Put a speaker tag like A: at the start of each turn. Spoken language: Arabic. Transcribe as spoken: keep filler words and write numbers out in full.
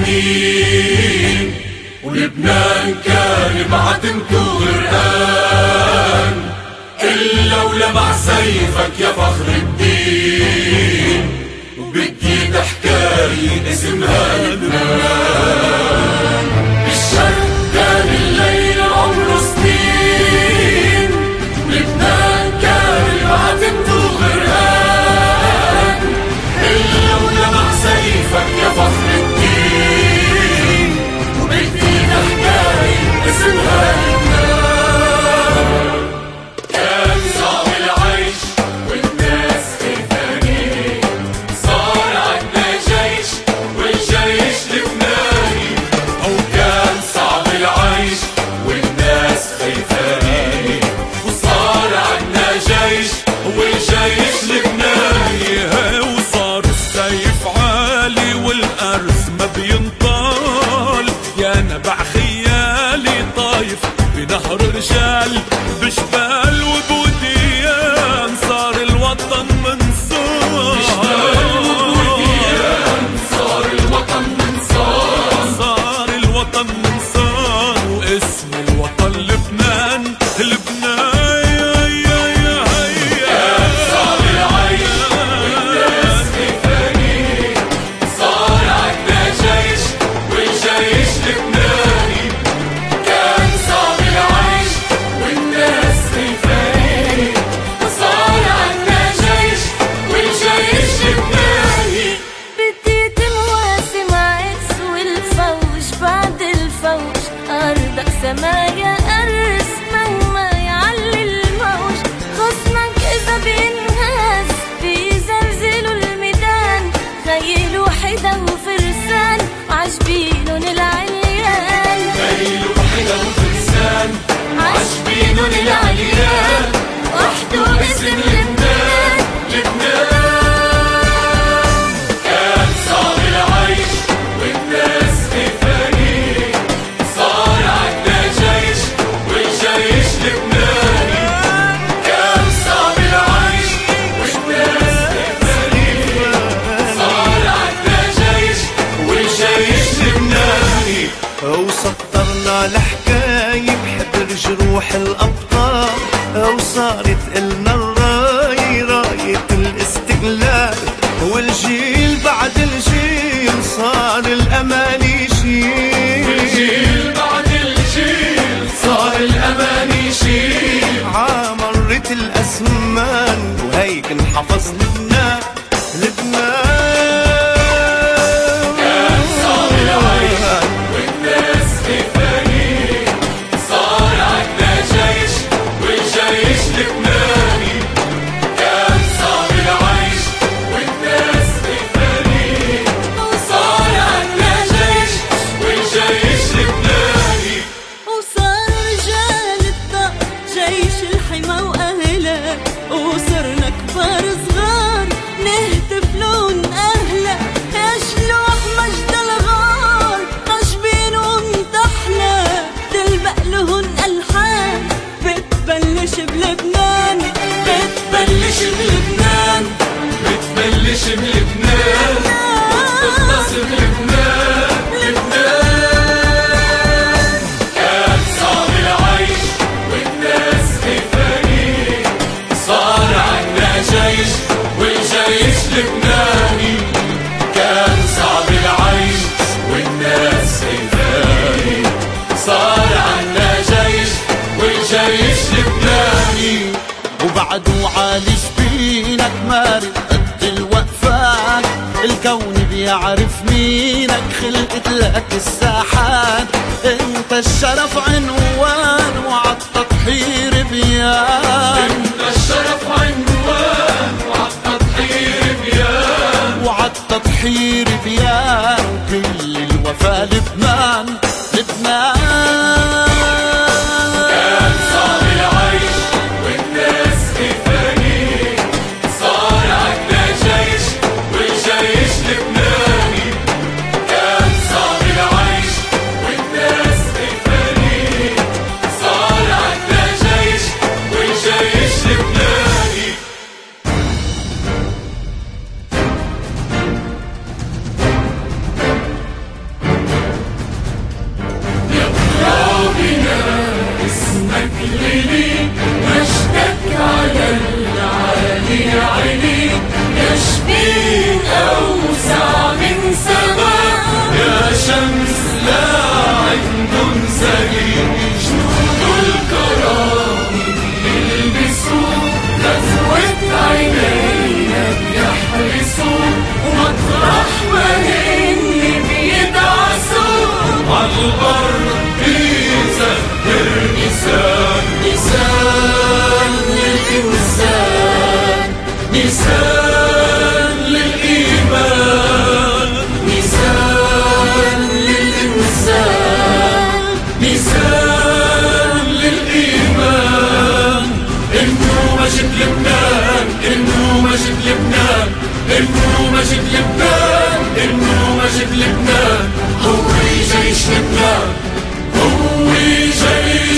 A: سنين، ولبنان كان بعتمته غرقان، إلا ولمع سيفك يا فخر الدين، وبدي حكاية اسمها لبنان. بالشرق كان الليل عمره سنين، ولبنان كان بعتمته غرقان، إلا ولمع سيفك يا فخر الدين، وبدي حكاية اسمها لبنان. كان صعب العيش والناس خيفانين، صار عنا جيش والجيش لبناني. أو كان صعب العيش والناس خيفانين، وصار عنا جيش والجيش لبناني.
B: وصار السيف عالي والأرز ما بينطال، يا نبع خيالي طايف بنهر رجال بجبال وبوديان، صار الوطن منصار،
A: صار الوطن منصار،
B: صار الوطن منصار، واسم الوطن لبنان. لبنان
A: كان صعب العيش والناس خيفانين، صار عنا جيش والجيش لبناني. كان صعب العيش والناس خيفانين، صار عنا جيش والجيش لبناني.
C: بديت مواسم عكس والفوج بعد الفوج، أرضك سمايا أرز مهما يعلي الموج. خصمك إذا بينهز بيزلزلوا الميدان، خيل وحدة وفرسان وعجبينن العليان،
A: خيل وحدة وفرسان عجبينن العليان، وحده اسم لبنان. لبنان كان صعب العيش والناس خيفانين، صار عنا جيش والجيش لبناني. كان صعب العيش والناس خيفانين، صار عنا جيش والجيش لبناني.
D: وسطرنا الحكاية بحبر جروح الأبطال، وصارت إلنا الراي راية الاستقلال، والجيل بعد الجيل صار الأمان يشيل،
A: الجيل بعد الجيل صار الأمان يشيل.
D: عمرت الأزمان وهيك انحفظ لبنان. لبنان
A: كان صعب العيش والناس خيفانين، صار عنا جيش والجيش لبناني. كان صعب العيش والناس خيفانين، صار عنا جيش والجيش لبناني.
C: وصار رجال الطاق جيش الحما وأهله، وصرنا كبار صغار نهتف لون أهله. يا شلوح مجد الغار عجبينهم تحلى، تلبق لهن ألحان بتبلش بلبنان،
A: بتبلش بلبنان، بتبلش بلبنان، وبتخلص بلبنان. لبنان كان صعب العيش والناس خيفانين، صار عنا جيش والجيش لبناني. كان صعب العيش والناس خيفانين، صار عنا جيش والجيش لبناني.
E: وبعدو عالي جبينك مارد قد الوقفات، الكون بيعرف مينك خلقت لك الساحات. انت الشرف عنوان وعالتضحير بيان،
A: انت الشرف عنوان وعالتضحير بيان،
E: وعالتضحير بيان، كل الوفا لبنان. لبنان
A: كان صعب العيش والناس خيفانين، صار عنا جيش والجيش لبناني. كان صعب العيش والناس خيفانين، صار عنا جيش والجيش لبناني. شكل ليك مجدك على العالي عليك يشبيه أوسع من سماء يا شمس لا عند زليل جنود الكرام يلبسوا غزوة عينينا بيحرسوا ومطرح ما هن بيدعسوا عالأرض بيزهر نسان نسان للإنسان نسان للإيمان نسان للإنسان نسان للإيمان إنه مجد لبنان إنه مجد لبنان إنه مجد لبنان إنه مجد لبنان هو جيش لبنان هو جيش